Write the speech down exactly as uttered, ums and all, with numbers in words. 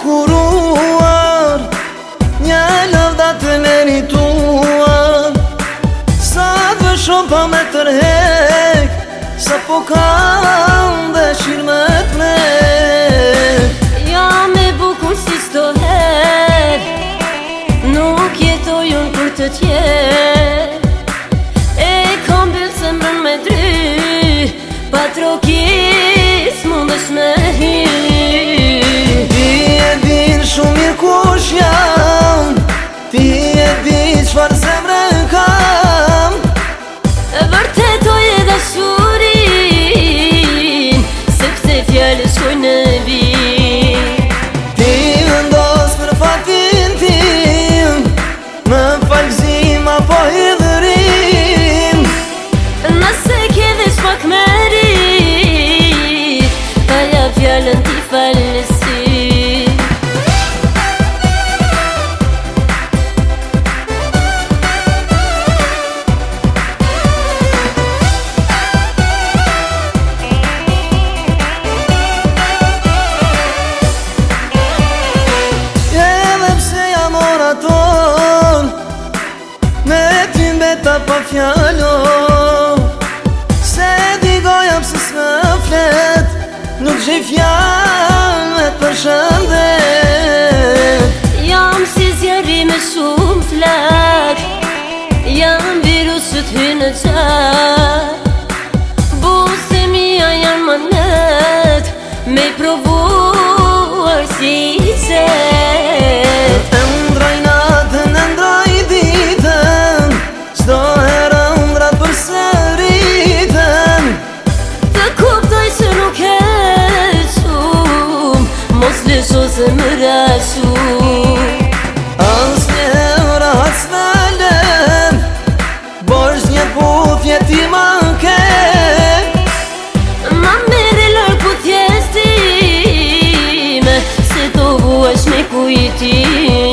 bukuruar, një lavda të merituar. Sa të vëshon pa me tërhek, sa po kam dëshirë me t'mek. Jam e bukur si s'to her, nuk jetoj unë për të tjerë. E kam bëllë zemrën me dry, pa trokis mundesh me hy. Ti e din shumë mirë kush jam, ti e din çfarë zemre kam. E vërtetoj e dashurin, sepse fjallë shkojnë në vijë. Ti vendos për fatin tim, më falë gzim apo hidhërim. Nëse ke veç pak merit, ta ja fjallën ti falë në sy. Pa fjalo, se di goja pëse s'me flet, nuk gjej fjallet për shëndet. Jam si zjarri me shumë flak, jam virusët hynë në qak. Buse mija janë manet, me i provuar si i qet. E ndraj natën, e ndraj ditën, çdo herë ëndrat përsëriten. Të kuptoj që nuk e shumë, mos lësho zemra shumë. As një rahat s'velen, bosh një puthje ti ma ke. Ma mere lërë putjes time, se do vuash me kujtim.